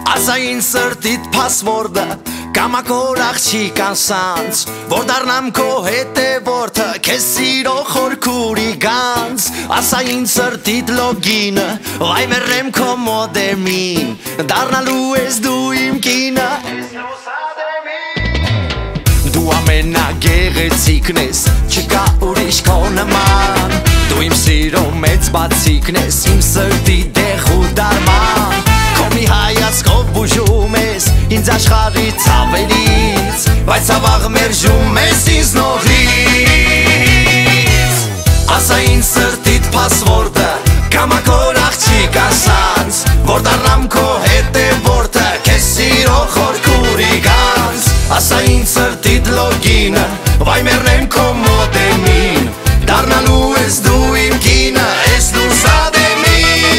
Ասա ինձ սրտիդ փասվորդը կամակոր աղջիկան սանց որ դառնամ քո հետևորդը քեզ սիրո խորքուրի գանց Ասա ինձ սրտիդ լոգինը վայ մեռնեմ քո մոդեմին դառնալու ես դու իմ կինը Դու ամենագեղեցիկն ես չկա ուրիշ քո նման Դու իմ սիրո մեծ բացիկն ես իմ սրտի դեղ ու դարման Քո մի հայացքով բուժում ես ինձ աշխարհից ավելից Բայց ավաղ մերժում ես ինձ նորից Ասա ինձ սրտիդ փասվորդը կամակոր աղջիկ ասած Որ դառնամ քո հետևորդը քեզ սիրո խորքուրի գանց Ասա ինձ սրտիդ լոգինը վայ մեռնեմ քո մոդեմին Դառնալու ես դու իմ կինը ես դուրս ադեմին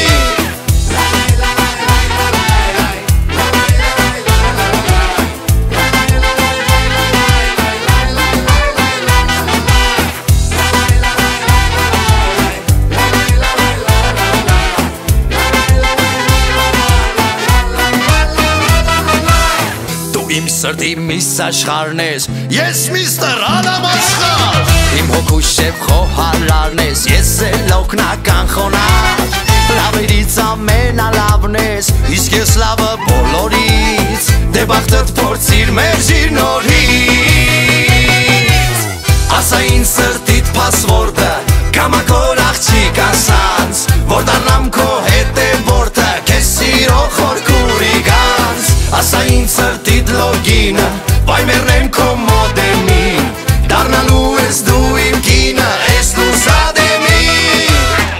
Իմ սրտի միս աշխարհն ես, ես միստր Ադամ աշխարհ Իմ հոգու շեփ խոհարարն ես, ես էլ օգնական խոնար Լավերից ամենալավն ես, իսկ ես լավը բոլորից Դե բախտդ փորձիր մերժիր նորից Ասա ինձ սրտիդ փասվորդը, կամակոր աղջիկ ասած Որ դառնամ քո հետևորդը, քեզ սիրո խորքուրի գանց Ասա ինձ սրտիդ լոգինը, վայ մեռնեմ քո մոդեմին Դառնալու ես դու իմ կինը, ես դուրս ադեմին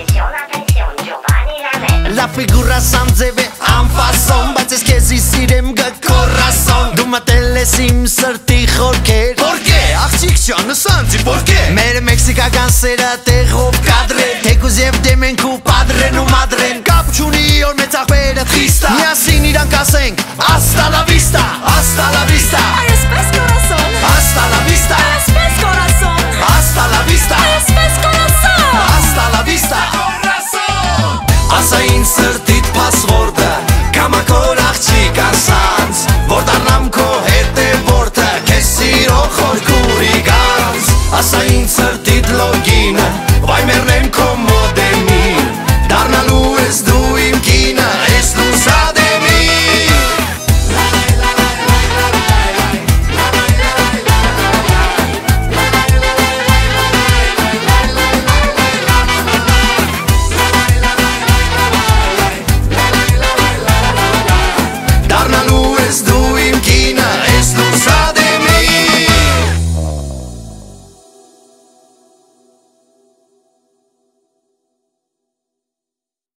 La figura San ձև է անֆասոն, բայց ես քեզի սիրեմ գքորասոն Դու մտել ես իմ սրտի խորքեր Որկե, աղջիկ ջան, սանձի, որկե Մեր մեքսիկական սերը տեղով կադրե Թեկուզ և դեմենք ու պատրեն ու մադրեն Կապ չունի որ մեծ աղբերը խիստա Միասին իրանք ասենք Hasta la vista, hasta la vista Ay, espes corazón Hasta la vista Espes corazón Hasta la vista Espes corazón Hasta la vista Ասա ինձ սրտիդ փասվորդը Կամակոր աղջիկ ասած Որ դառնամ քո հետևորդը Քեզ սիրո խորքուրի գանց Ասա ինձ սրտիդ լոգինը